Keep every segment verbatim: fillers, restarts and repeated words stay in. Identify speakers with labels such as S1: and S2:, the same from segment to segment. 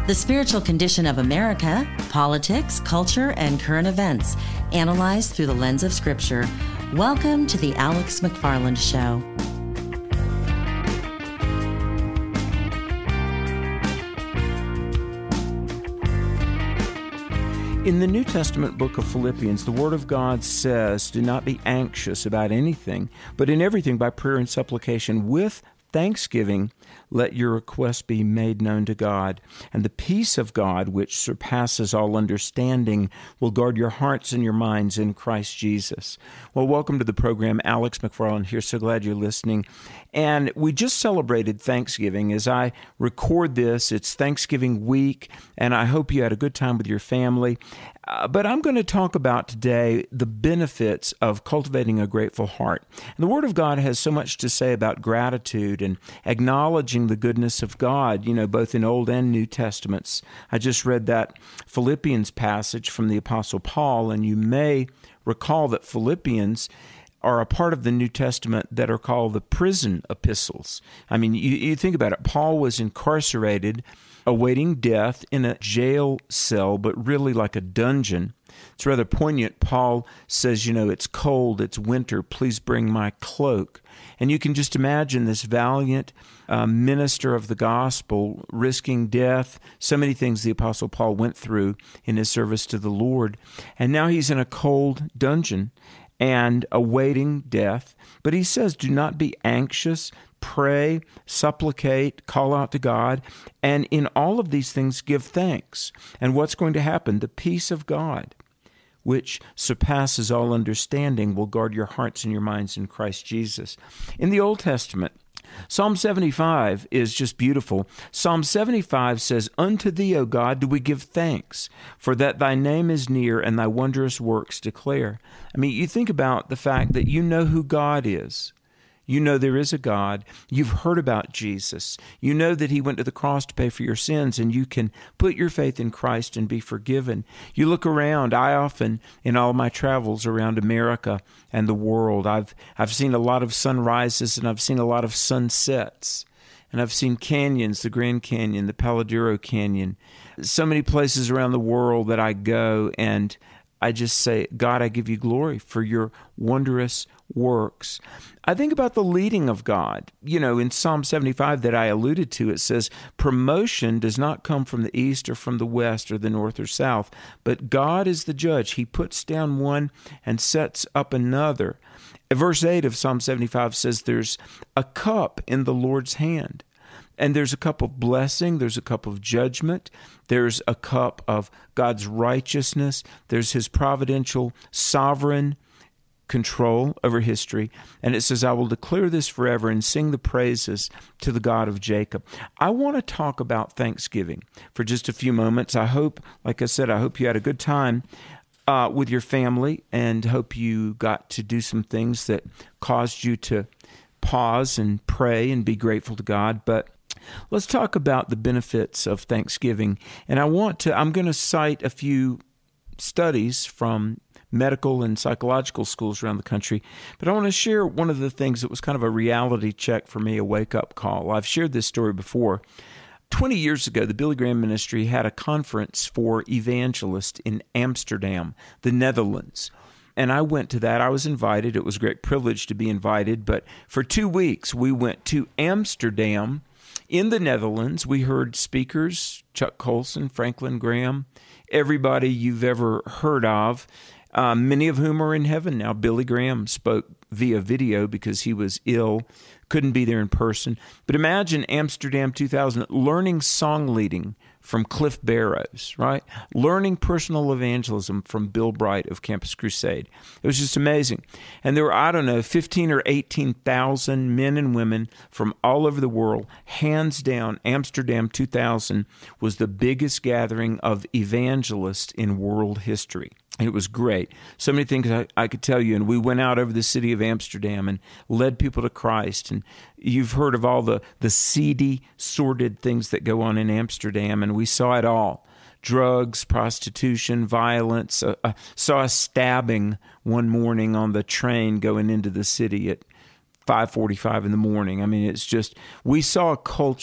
S1: The spiritual condition of America, politics, culture, and current events, analyzed through the lens of Scripture. Welcome to the Alex McFarland Show.
S2: In the New Testament book of Philippians, the Word of God says, "Do not be anxious about anything, but in everything by prayer and supplication with thanksgiving, let your requests be made known to God. And the peace of God, which surpasses all understanding, will guard your hearts and your minds in Christ Jesus." Well, welcome to the program. Alex McFarland here. So glad you're listening. And we just celebrated Thanksgiving. As I record this, it's Thanksgiving week, and I hope you had a good time with your family. Uh, but I'm going to talk about today the benefits of cultivating a grateful heart. And the Word of God has so much to say about gratitude and acknowledging the goodness of God, you know, both in Old and New Testaments. I just read that Philippians passage from the Apostle Paul, and you may recall that Philippians are a part of the New Testament that are called the prison epistles. I mean, you, you think about it. Paul was incarcerated, awaiting death in a jail cell, but really like a dungeon. It's rather poignant. Paul says, you know, it's cold, it's winter, please bring my cloak. And you can just imagine this valiant uh, minister of the gospel risking death, so many things the Apostle Paul went through in his service to the Lord. And now he's in a cold dungeon and awaiting death. But he says, do not be anxious, pray, supplicate, call out to God, and in all of these things give thanks. And what's going to happen? The peace of God, which surpasses all understanding, will guard your hearts and your minds in Christ Jesus. In the Old Testament, Psalm seventy-five is just beautiful. Psalm seventy-five says, "Unto thee, O God, do we give thanks, for that thy name is near and thy wondrous works declare." I mean, you think about the fact that you know who God is. You know there is a God. You've heard about Jesus. You know that he went to the cross to pay for your sins, and you can put your faith in Christ and be forgiven. You look around. I often, in all my travels around America and the world, I've I've seen a lot of sunrises and I've seen a lot of sunsets. And I've seen canyons, the Grand Canyon, the Palo Duro Canyon, so many places around the world that I go, and I just say, God, I give you glory for your wondrous works. I think about the leading of God. You know, in Psalm seventy-five that I alluded to, it says, promotion does not come from the east or from the west or the north or south, but God is the judge. He puts down one and sets up another. Verse eight of Psalm seventy-five says there's a cup in the Lord's hand. And there's a cup of blessing, there's a cup of judgment, there's a cup of God's righteousness, there's his providential, sovereign control over history. And it says, I will declare this forever and sing the praises to the God of Jacob. I want to talk about Thanksgiving for just a few moments. I hope, like I said, I hope you had a good time uh, with your family, and hope you got to do some things that caused you to pause and pray and be grateful to God. But let's talk about the benefits of Thanksgiving. And I want to, I'm going to cite a few studies from medical and psychological schools around the country, but I want to share one of the things that was kind of a reality check for me, a wake-up call. I've shared this story before. twenty years ago, the Billy Graham Ministry had a conference for evangelists in Amsterdam, the Netherlands. And I went to that. I was invited. It was a great privilege to be invited. But for two weeks, we went to Amsterdam in the Netherlands. We heard speakers, Chuck Colson, Franklin Graham, everybody you've ever heard of, uh, many of whom are in heaven now. Billy Graham spoke via video because he was ill, couldn't be there in person. But imagine Amsterdam two thousand, learning song leading from Cliff Barrows, right? Learning personal evangelism from Bill Bright of Campus Crusade. It was just amazing. And there were, I don't know, fifteen or eighteen thousand men and women from all over the world. Hands down, Amsterdam two thousand was the biggest gathering of evangelists in world history. It was great. So many things I, I could tell you. And we went out over the city of Amsterdam and led people to Christ. And you've heard of all the, the seedy, sordid things that go on in Amsterdam, and we saw it all. Drugs, prostitution, violence. Uh, I saw a stabbing one morning on the train going into the city at five forty-five in the morning. I mean, it's just, we saw a culture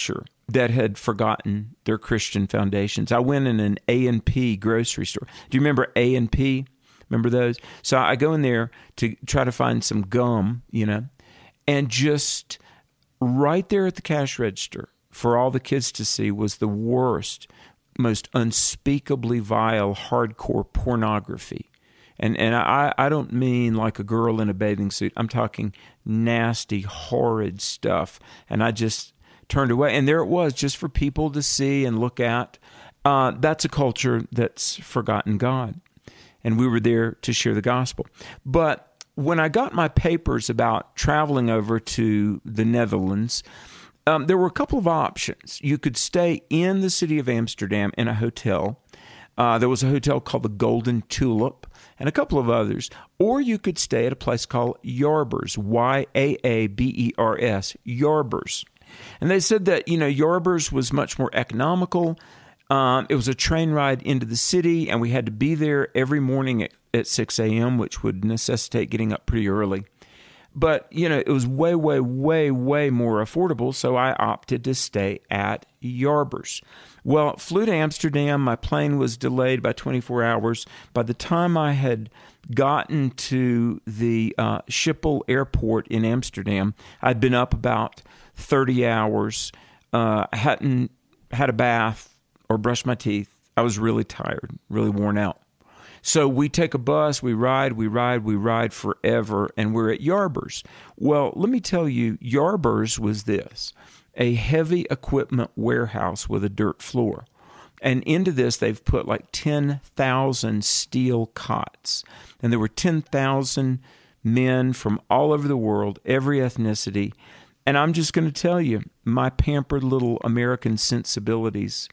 S2: that had forgotten their Christian foundations. I went in an A and P grocery store. Do you remember A and P? Remember those? So I go in there to try to find some gum, you know, and just right there at the cash register for all the kids to see was the worst, most unspeakably vile, hardcore pornography. And and I, I don't mean like a girl in a bathing suit. I'm talking nasty, horrid stuff. And I just turned away. And there it was, just for people to see and look at. Uh, that's a culture that's forgotten God. And we were there to share the gospel. But when I got my papers about traveling over to the Netherlands, um, there were a couple of options. You could stay in the city of Amsterdam in a hotel. Uh, there was a hotel called the Golden Tulip and a couple of others. Or you could stay at a place called Jaarbeurs, Y A A B E R S, Jaarbeurs. And they said that, you know, Jaarbeurs was much more economical. Um, it was a train ride into the city, and we had to be there every morning at, at six a.m., which would necessitate getting up pretty early. But, you know, it was way, way, way, way more affordable, so I opted to stay at Jaarbeurs. Well, flew to Amsterdam. My plane was delayed by twenty-four hours. By the time I had gotten to the uh, Schiphol airport in Amsterdam, I'd been up about thirty hours, uh, hadn't had a bath or brushed my teeth. I was really tired, really worn out. So we take a bus, we ride, we ride, we ride forever, and we're at Jaarbeurs. Well, let me tell you, Jaarbeurs was this, a heavy equipment warehouse with a dirt floor. And into this, they've put like ten thousand steel cots. And there were ten thousand men from all over the world, every ethnicity. And I'm just going to tell you, my pampered little American sensibilities,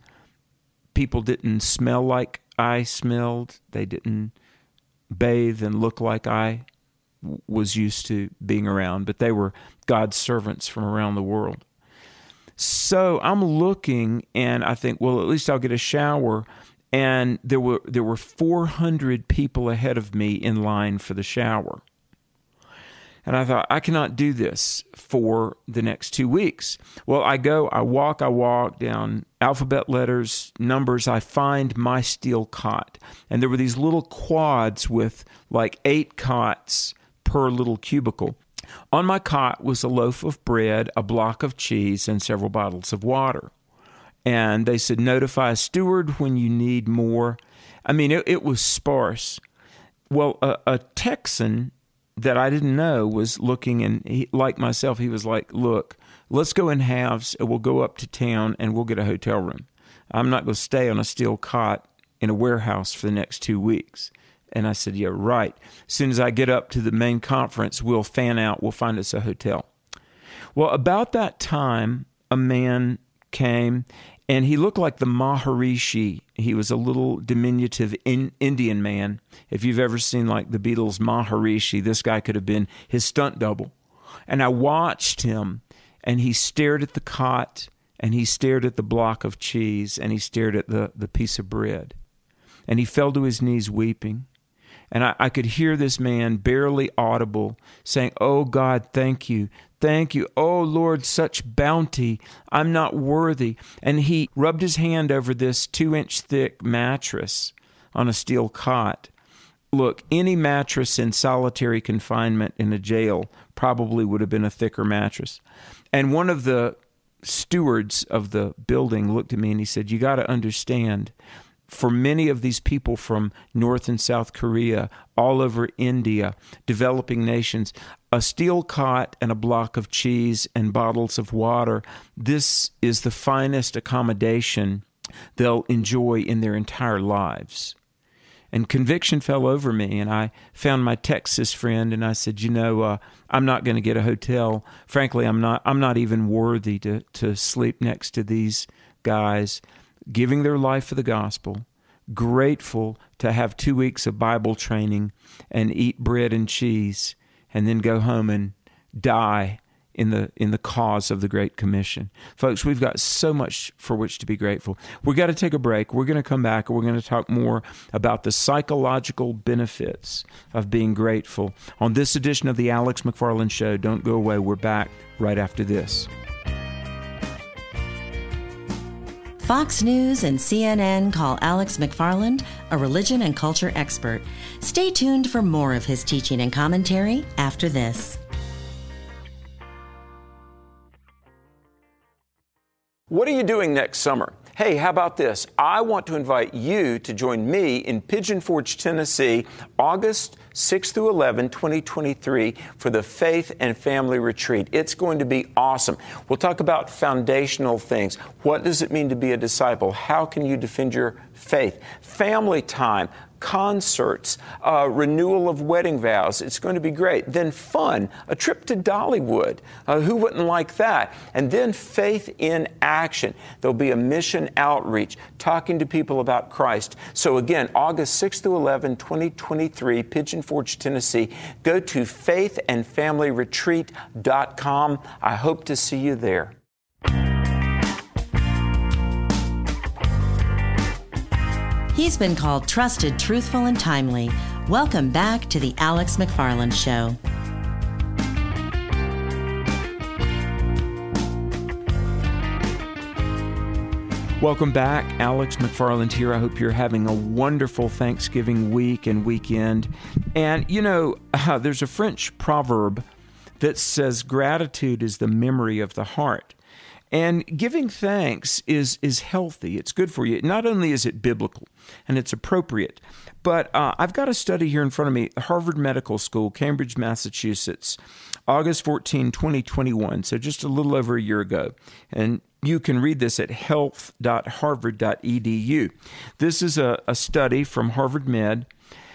S2: people didn't smell like I smelled. They didn't bathe and look like I was used to being around, but they were God's servants from around the world. So I'm looking, and I think, well, at least I'll get a shower. And there were there were four hundred people ahead of me in line for the shower. And I thought, I cannot do this for the next two weeks. Well, I go, I walk, I walk down alphabet letters, numbers. I find my steel cot. And there were these little quads with like eight cots per little cubicle. On my cot was a loaf of bread, a block of cheese, and several bottles of water. And they said, notify a steward when you need more. I mean, it, it was sparse. Well, a, a Texan that I didn't know was looking, and he, like myself, he was like, look, let's go in halves, and we'll go up to town, and we'll get a hotel room. I'm not going to stay on a steel cot in a warehouse for the next two weeks. And I said, yeah, right. As soon as I get up to the main conference, we'll fan out, we'll find us a hotel. Well, about that time, a man came, and he looked like the Maharishi. He was a little diminutive in, Indian man. If you've ever seen like the Beatles' Maharishi, this guy could have been his stunt double. And I watched him, and he stared at the cot, and he stared at the block of cheese, and he stared at the, the piece of bread. And he fell to his knees weeping. And I, I could hear this man, barely audible, saying, oh, God, thank you. Thank you. Oh, Lord, such bounty. I'm not worthy. And he rubbed his hand over this two-inch thick mattress on a steel cot. Look, any mattress in solitary confinement in a jail probably would have been a thicker mattress. And one of the stewards of the building looked at me and he said, you got to understand, for many of these people from North and South Korea, all over India, developing nations, a steel cot and a block of cheese and bottles of water, this is the finest accommodation they'll enjoy in their entire lives. And conviction fell over me, and I found my Texas friend, and I said, you know, uh, I'm not going to get a hotel. Frankly, I'm not I'm not even worthy to, to sleep next to these guys giving their life for the gospel, grateful to have two weeks of Bible training and eat bread and cheese, and then go home and die in the in the cause of the Great Commission. Folks, we've got so much for which to be grateful. We've got to take a break. We're going to come back, and we're going to talk more about the psychological benefits of being grateful on this edition of the Alex McFarland Show. Don't go away. We're back right after this.
S1: Fox News and C N N call Alex McFarland a religion and culture expert. Stay tuned for more of his teaching and commentary after this.
S2: What are you doing next summer? Hey, how about this? I want to invite you to join me in Pigeon Forge, Tennessee, August sixth through eleventh, twenty twenty-three, for the Faith and Family Retreat. It's going to be awesome. We'll talk about foundational things. What does it mean to be a disciple? How can you defend your faith? Family time, concerts, uh, renewal of wedding vows. It's going to be great. Then fun, a trip to Dollywood. Uh, who wouldn't like that? And then faith in action. There'll be a mission outreach, talking to people about Christ. So again, August sixth through eleventh, twenty twenty-three, Pigeon Forge, Tennessee. Go to faith and family retreat dot com. I hope to see you there.
S1: He's been called trusted, truthful, and timely. Welcome back to the Alex McFarland Show.
S2: Welcome back. Alex McFarland here. I hope you're having a wonderful Thanksgiving week and weekend. And, you know, uh, there's a French proverb that says gratitude is the memory of the heart. And giving thanks is is healthy. It's good for you. Not only is it biblical and it's appropriate, but uh, I've got a study here in front of me, Harvard Medical School, Cambridge, Massachusetts, August fourteenth, twenty twenty-one, so just a little over a year ago. And you can read this at health dot harvard dot e d u. This is a, a study from Harvard Med.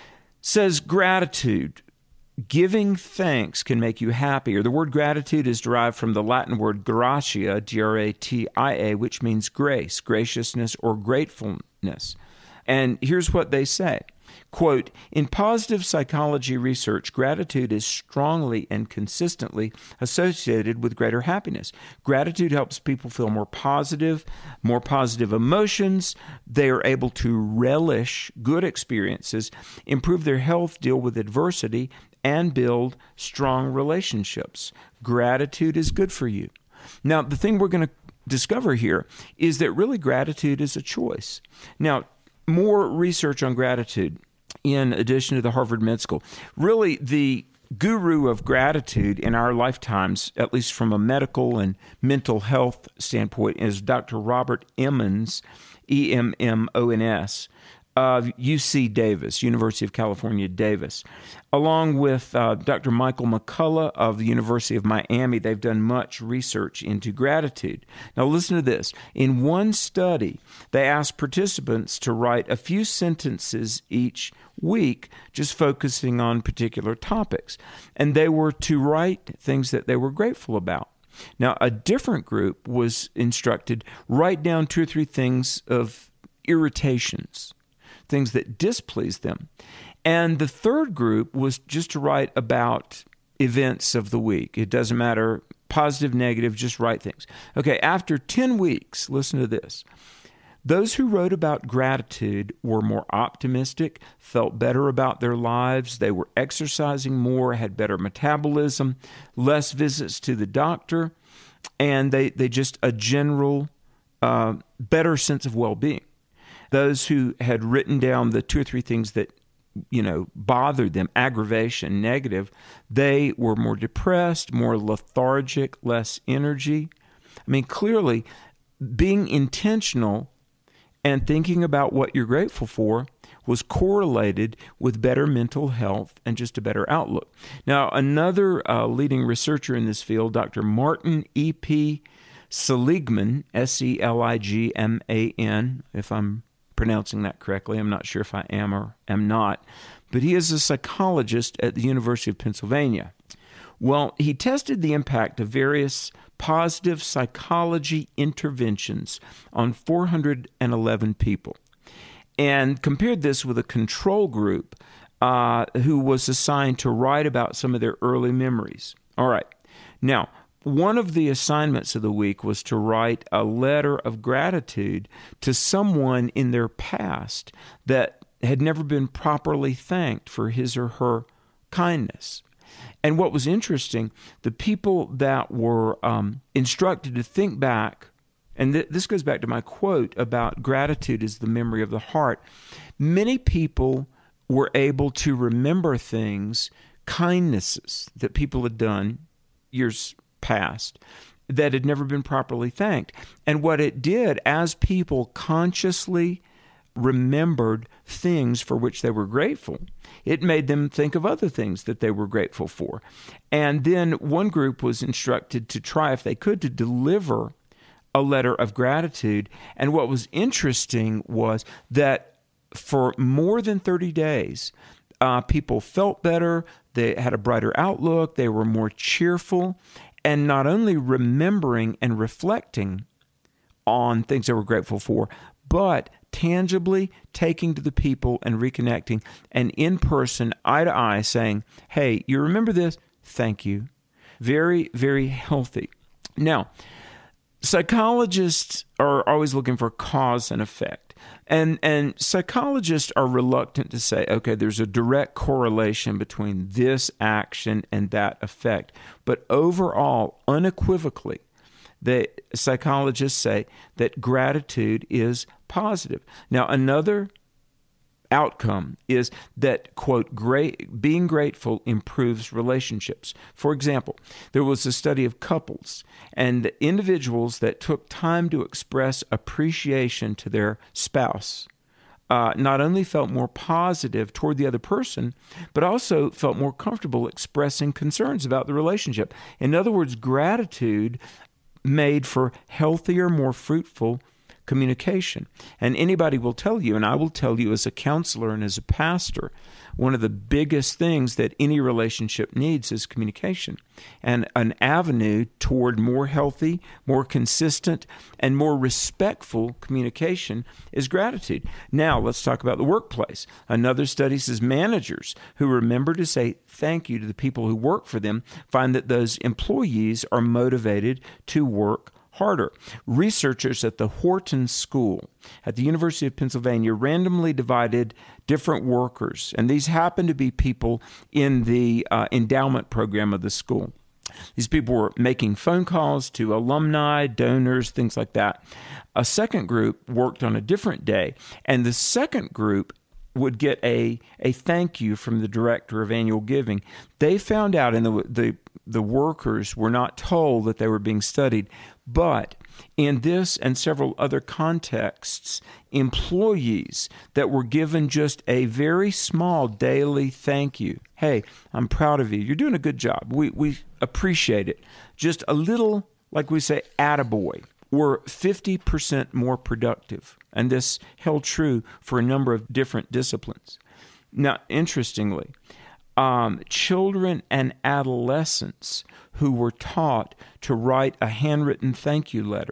S2: Says gratitude. Giving thanks can make you happier. The word gratitude is derived from the Latin word gratia, G R A T I A, which means grace, graciousness, or gratefulness. And here's what they say. Quote, in positive psychology research, gratitude is strongly and consistently associated with greater happiness. Gratitude helps people feel more positive, more positive emotions. They are able to relish good experiences, improve their health, deal with adversity, and build strong relationships. Gratitude is good for you. Now, the thing we're going to discover here is that really gratitude is a choice. Now, more research on gratitude in addition to the Harvard Med School. Really, the guru of gratitude in our lifetimes, at least from a medical and mental health standpoint, is Doctor Robert Emmons, E M M O N S, of U C Davis, University of California, Davis. Along with uh, Doctor Michael McCullough of the University of Miami, they've done much research into gratitude. Now listen to this. In one study, they asked participants to write a few sentences each week, just focusing on particular topics. And they were to write things that they were grateful about. Now, a different group was instructed, write down two or three things of irritations, things that displeased them. And the third group was just to write about events of the week. It doesn't matter, positive, negative, just write things. Okay, after ten weeks, listen to this. Those who wrote about gratitude were more optimistic, felt better about their lives, they were exercising more, had better metabolism, less visits to the doctor, and they, they just a general uh, better sense of well-being. Those who had written down the two or three things that, you know, bothered them, aggravation, negative, they were more depressed, more lethargic, less energy. I mean, clearly, being intentional and thinking about what you're grateful for was correlated with better mental health and just a better outlook. Now, another uh, leading researcher in this field, Doctor Martin E P Seligman, S E L I G M A N, if I'm pronouncing that correctly. I'm not sure if I am or am not, but he is a psychologist at the University of Pennsylvania. Well, he tested the impact of various positive psychology interventions on four hundred eleven people and compared this with a control group uh, who was assigned to write about some of their early memories. All right. Now, one of the assignments of the week was to write a letter of gratitude to someone in their past that had never been properly thanked for his or her kindness. And what was interesting, the people that were um, instructed to think back and th- this goes back to my quote about gratitude is the memory of the heart. Many people were able to remember things, kindnesses that people had done years past that had never been properly thanked. And what it did, as people consciously remembered things for which they were grateful, it made them think of other things that they were grateful for. And then one group was instructed to try, if they could, to deliver a letter of gratitude. And what was interesting was that for more than thirty days, uh, people felt better, they had a brighter outlook, they were more cheerful, and not only remembering and reflecting on things they were grateful for, but tangibly taking to the people and reconnecting, and in person, eye to eye, saying, hey, you remember this? Thank you. Very, very healthy. Now, psychologists are always looking for cause and effect. And and psychologists are reluctant to say, okay, there's a direct correlation between this action and that effect. But overall, unequivocally, the psychologists say that gratitude is positive. Now, another outcome is that, quote, great, being grateful improves relationships. For example, there was a study of couples, and the individuals that took time to express appreciation to their spouse uh, not only felt more positive toward the other person, but also felt more comfortable expressing concerns about the relationship. In other words, gratitude made for healthier, more fruitful communication. And anybody will tell you, and I will tell you as a counselor and as a pastor, one of the biggest things that any relationship needs is communication. And an avenue toward more healthy, more consistent, and more respectful communication is gratitude. Now, let's talk about the workplace. Another study says managers who remember to say thank you to the people who work for them find that those employees are motivated to work harder. Researchers at the Wharton School at the University of Pennsylvania randomly divided different workers, and these happen to be people in the uh, endowment program of the school. These people were making phone calls to alumni, donors, things like that. A second group worked on a different day, and the second group would get a, a thank you from the director of annual giving. They found out, and the, the the workers were not told that they were being studied, but in this and several other contexts, employees that were given just a very small daily thank you. Hey, I'm proud of you. You're doing a good job. We we appreciate it. Just a little, like we say, attaboy, were fifty percent more productive. And this held true for a number of different disciplines. Now, interestingly, Um, children and adolescents who were taught to write a handwritten thank you letter,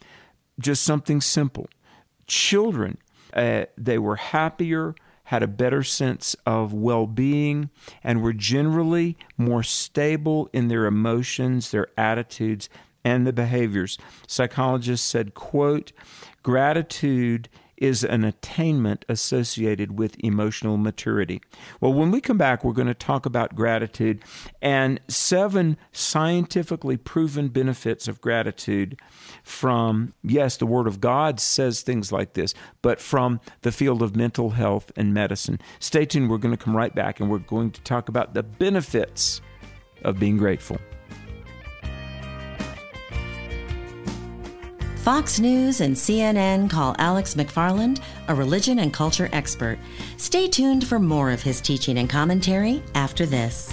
S2: just something simple. Children, uh, they were happier, had a better sense of well-being, and were generally more stable in their emotions, their attitudes, and the behaviors. Psychologists said, quote, gratitude is an attainment associated with emotional maturity. Well, when we come back, we're going to talk about gratitude and seven scientifically proven benefits of gratitude from, yes, the Word of God says things like this, but from the field of mental health and medicine. Stay tuned. We're going to come right back, and we're going to talk about the benefits of being grateful.
S1: Fox News and C N N call Alex McFarland a religion and culture expert. Stay tuned for more of his teaching and commentary after this.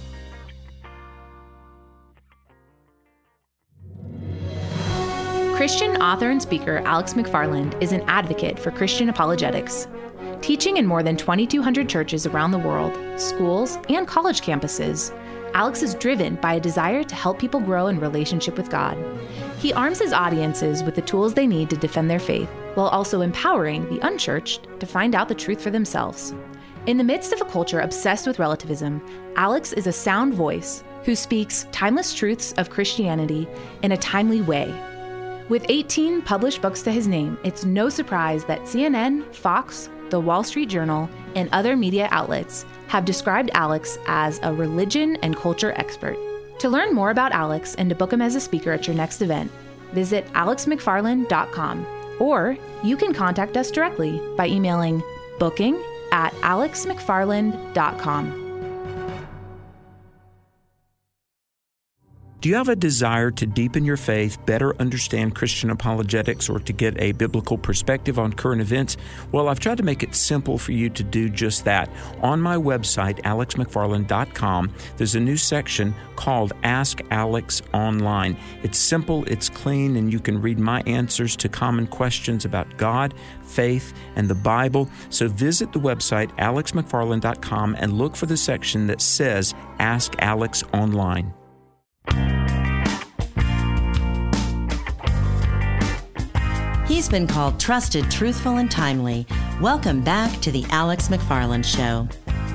S3: Christian author and speaker Alex McFarland is an advocate for Christian apologetics. Teaching in more than twenty-two hundred churches around the world, schools, and college campuses, Alex is driven by a desire to help people grow in relationship with God. He arms his audiences with the tools they need to defend their faith, while also empowering the unchurched to find out the truth for themselves. In the midst of a culture obsessed with relativism, Alex is a sound voice who speaks timeless truths of Christianity in a timely way. With eighteen published books to his name, it's no surprise that C N N, Fox, The Wall Street Journal, and other media outlets have described Alex as a religion and culture expert. To learn more about Alex and to book him as a speaker at your next event, visit alex mcfarland dot com, or you can contact us directly by emailing booking at alex mcfarland dot com.
S2: Do you have a desire to deepen your faith, better understand Christian apologetics, or to get a biblical perspective on current events? Well, I've tried to make it simple for you to do just that. On my website, alex mcfarland dot com, there's a new section called Ask Alex Online. It's simple, it's clean, and you can read my answers to common questions about God, faith, and the Bible. So visit the website, alex mcfarland dot com, and look for the section that says Ask Alex Online.
S1: He's been called trusted, truthful, and timely. Welcome back to the Alex McFarland Show.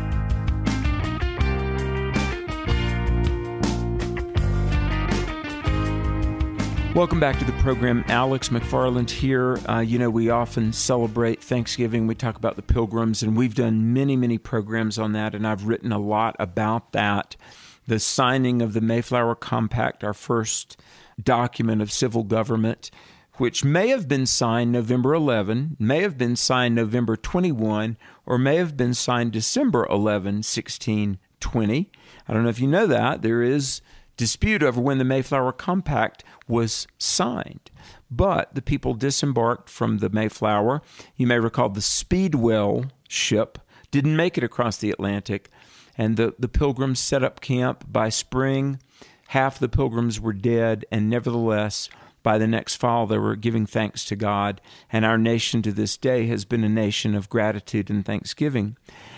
S2: Welcome back to the program. Alex McFarland here. Uh, you know, we often celebrate Thanksgiving. We talk about the Pilgrims, and we've done many, many programs on that, and I've written a lot about that. The signing of the Mayflower Compact, our first document of civil government, which may have been signed November eleventh, may have been signed November twenty-first, or may have been signed December eleventh, sixteen twenty. I don't know if you know that. There is dispute over when the Mayflower Compact was signed. But the people disembarked from the Mayflower. You may recall the Speedwell ship didn't make it across the Atlantic, and the, the Pilgrims set up camp. By spring, half the Pilgrims were dead, and nevertheless, by the next fall, they were giving thanks to God, and our nation to this day has been a nation of gratitude and thanksgiving.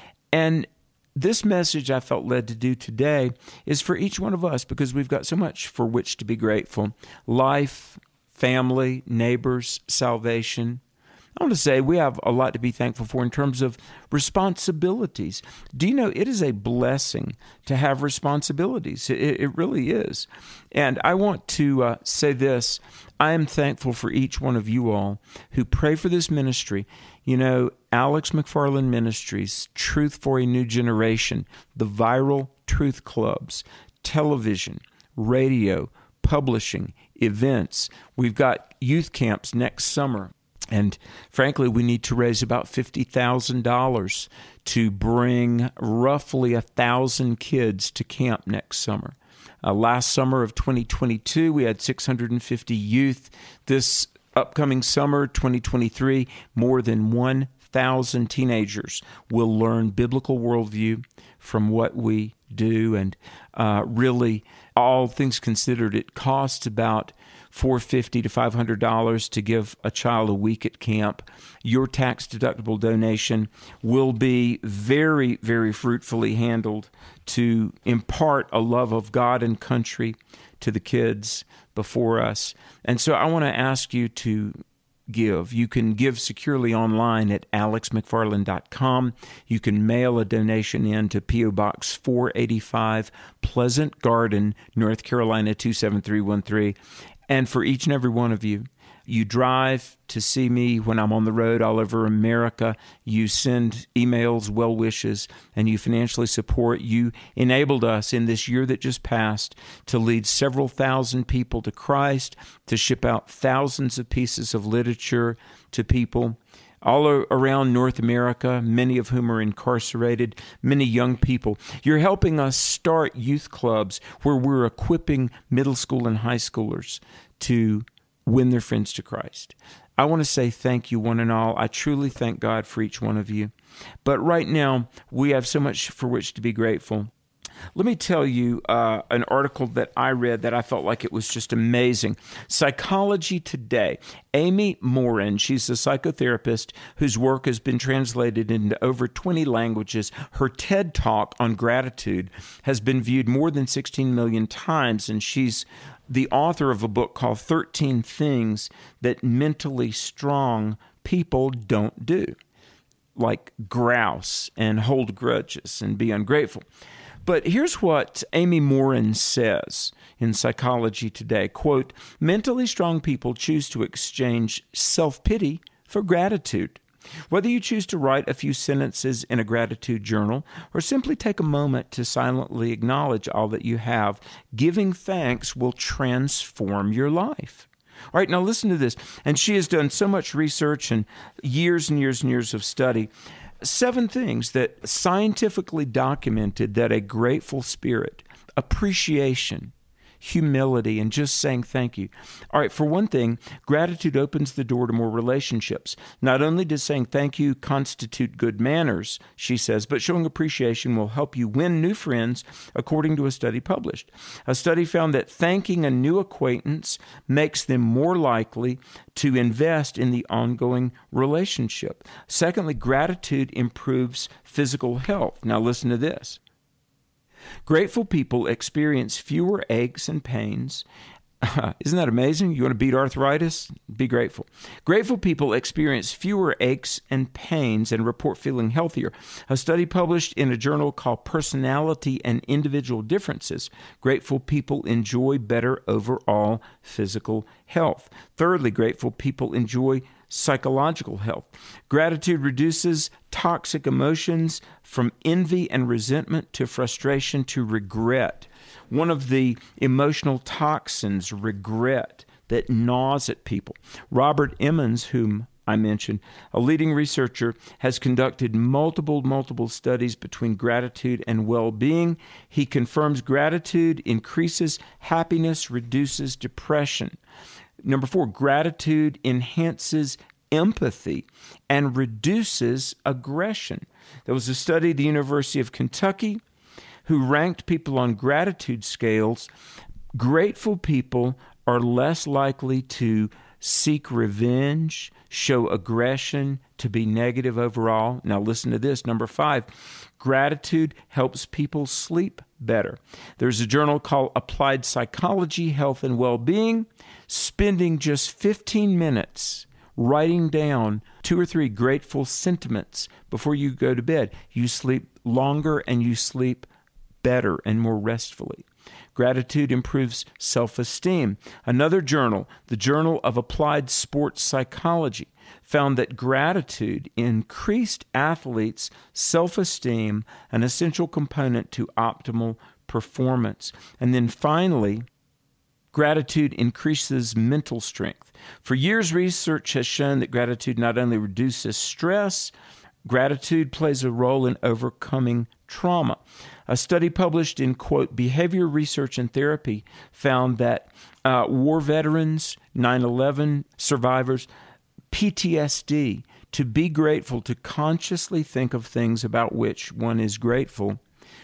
S2: And this message I felt led to do today is for each one of us, because we've got so much for which to be grateful. Life, family, neighbors, salvation. I want to say we have a lot to be thankful for in terms of responsibilities. Do you know it is a blessing to have responsibilities? It, it really is. And I want to uh, say this. I am thankful for each one of you all who pray for this ministry. You know, Alex McFarland Ministries, Truth for a New Generation, the Viral Truth Clubs, television, radio, publishing, events. We've got youth camps next summer. And frankly, we need to raise about fifty thousand dollars to bring roughly one thousand kids to camp next summer. Uh, last summer of twenty twenty-two, we had six hundred fifty youth. This upcoming summer, twenty twenty-three, more than one thousand teenagers will learn biblical worldview from what we do. And uh, really, all things considered, it costs about four hundred fifty dollars to five hundred dollars to give a child a week at camp. Your tax-deductible donation will be very, very fruitfully handled to impart a love of God and country to the kids before us. And so I want to ask you to give. You can give securely online at alex mcfarland dot com. You can mail a donation in to P O Box four eighty-five, Pleasant Garden, North Carolina two seven three one three. And for each and every one of you, you drive to see me when I'm on the road all over America. You send emails, well wishes, and you financially support. You enabled us in this year that just passed to lead several thousand people to Christ, to ship out thousands of pieces of literature to people all around North America, many of whom are incarcerated, many young people. You're helping us start youth clubs where we're equipping middle school and high schoolers to win their friends to Christ. I want to say thank you, one and all. I truly thank God for each one of you. But right now, we have so much for which to be grateful. Let me tell you uh, an article that I read that I felt like it was just amazing. Psychology Today. Amy Morin, she's a psychotherapist whose work has been translated into over twenty languages. Her TED Talk on gratitude has been viewed more than sixteen million times, and she's the author of a book called thirteen Things That Mentally Strong People Don't Do, like grouse and hold grudges and be ungrateful. But here's what Amy Morin says in Psychology Today, quote, mentally strong people choose to exchange self-pity for gratitude. Whether you choose to write a few sentences in a gratitude journal or simply take a moment to silently acknowledge all that you have, giving thanks will transform your life. All right, now listen to this. And she has done so much research and years and years and years of study. Seven things that scientifically documented that a grateful spirit, appreciation, humility, and just saying thank you. All right, for one thing, gratitude opens the door to more relationships. Not only does saying thank you constitute good manners, she says, but showing appreciation will help you win new friends, according to a study published. A study found that thanking a new acquaintance makes them more likely to invest in the ongoing relationship. Secondly, gratitude improves physical health. Now listen to this. Grateful people experience fewer aches and pains. Isn't that amazing? You want to beat arthritis? Be grateful. Grateful people experience fewer aches and pains and report feeling healthier. A study published in a journal called Personality and Individual Differences, grateful people enjoy better overall physical health. Thirdly, grateful people enjoy psychological health. Gratitude reduces toxic emotions from envy and resentment to frustration to regret. One of the emotional toxins, regret, that gnaws at people. Robert Emmons, whom I mentioned, a leading researcher, has conducted multiple, multiple studies between gratitude and well-being. He confirms gratitude increases happiness, reduces depression. Number four, gratitude enhances empathy and reduces aggression. There was a study at the University of Kentucky who ranked people on gratitude scales. Grateful people are less likely to seek revenge, show aggression, to be negative overall. Now listen to this. Number five, gratitude helps people sleep better. There's a journal called Applied Psychology, Health and Well-Being. Spending just fifteen minutes writing down two or three grateful sentiments before you go to bed, you sleep longer and you sleep better and more restfully. Gratitude improves self-esteem. Another journal, the Journal of Applied Sports Psychology, found that gratitude increased athletes' self-esteem, an essential component to optimal performance. And then finally, gratitude increases mental strength. For years, research has shown that gratitude not only reduces stress, gratitude plays a role in overcoming trauma. A study published in, quote, Behavior Research and Therapy found that uh, war veterans, nine eleven survivors, P T S D, to be grateful, to consciously think of things about which one is grateful,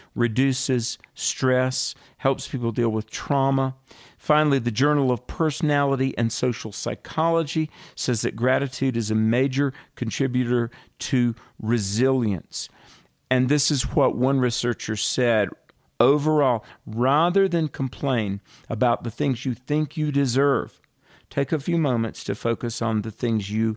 S2: reduces stress, helps people deal with trauma. Finally, the Journal of Personality and Social Psychology says that gratitude is a major contributor to resilience. And this is what one researcher said. Overall, rather than complain about the things you think you deserve, take a few moments to focus on the things you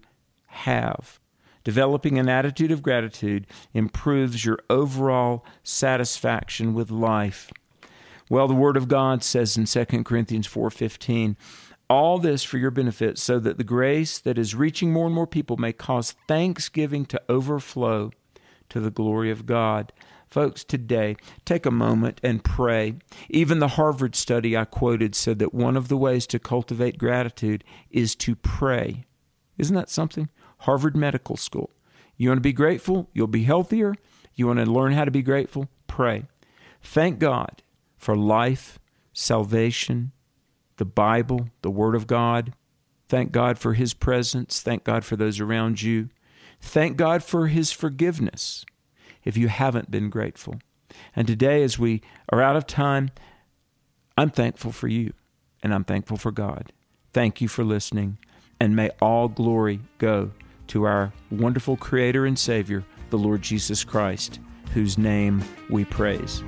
S2: have. Developing an attitude of gratitude improves your overall satisfaction with life. Well, the Word of God says in Second Corinthians four fifteen, all this for your benefit, so that the grace that is reaching more and more people may cause thanksgiving to overflow to the glory of God. Folks, today, take a moment and pray. Even the Harvard study I quoted said that one of the ways to cultivate gratitude is to pray. Isn't that something? Harvard Medical School. You want to be grateful? You'll be healthier. You want to learn how to be grateful? Pray. Thank God for life, salvation, the Bible, the Word of God. Thank God for His presence. Thank God for those around you. Thank God for His forgiveness if you haven't been grateful. And today, as we are out of time, I'm thankful for you, and I'm thankful for God. Thank you for listening, and may all glory go to our wonderful Creator and Savior, the Lord Jesus Christ, whose name we praise.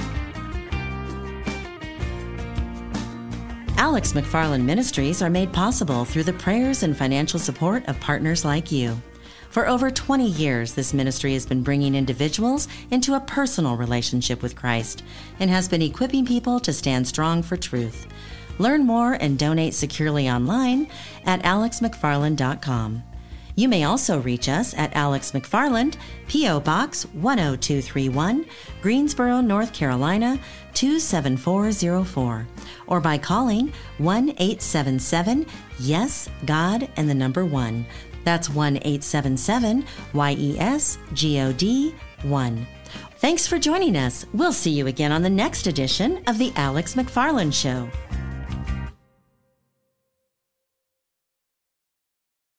S1: Alex McFarland Ministries are made possible through the prayers and financial support of partners like you. For over twenty years, this ministry has been bringing individuals into a personal relationship with Christ and has been equipping people to stand strong for truth. Learn more and donate securely online at alex mcfarland dot com. You may also reach us at Alex McFarland, P O. Box one oh two three one, Greensboro, North Carolina two seven four zero four, or by calling one eight seven seven, YES, God, and the number one. That's one eight seven seven, Y E S, G O D, one. Thanks for joining us. We'll see you again on the next edition of The Alex McFarland Show.